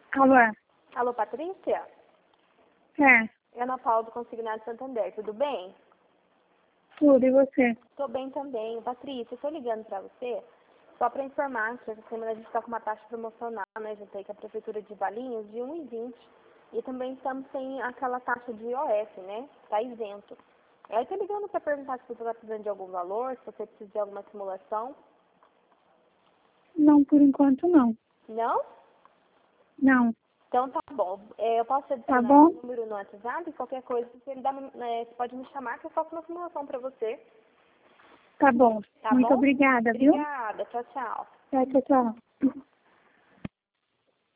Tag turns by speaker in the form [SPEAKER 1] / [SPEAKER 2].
[SPEAKER 1] Alô?
[SPEAKER 2] Alô, Patrícia?
[SPEAKER 1] É,
[SPEAKER 2] É Ana Paula do Consignado Santander, tudo bem?
[SPEAKER 1] tudo, e você?
[SPEAKER 2] Tô bem também. Patrícia, eu tô ligando pra você só pra informar que essa semana a gente tá com uma taxa promocional, né? Já tem com a Prefeitura de Valinhos de 1,20. E também estamos sem aquela taxa de IOF, né? Tá isento. Aí eu tô ligando pra perguntar se você tá precisando de algum valor, se você precisa de alguma simulação.
[SPEAKER 1] Não, por enquanto não.
[SPEAKER 2] Não?
[SPEAKER 1] Não,
[SPEAKER 2] Então tá bom. Eu posso
[SPEAKER 1] tá
[SPEAKER 2] adicionar
[SPEAKER 1] bom?
[SPEAKER 2] esse número no WhatsApp? Qualquer coisa, você pode me chamar que eu faço uma simulação pra você.
[SPEAKER 1] Tá bom.
[SPEAKER 2] Tá
[SPEAKER 1] Muito
[SPEAKER 2] bom?
[SPEAKER 1] obrigada, viu?
[SPEAKER 2] Obrigada. Tchau, tchau.
[SPEAKER 1] Tchau, tchau, tchau.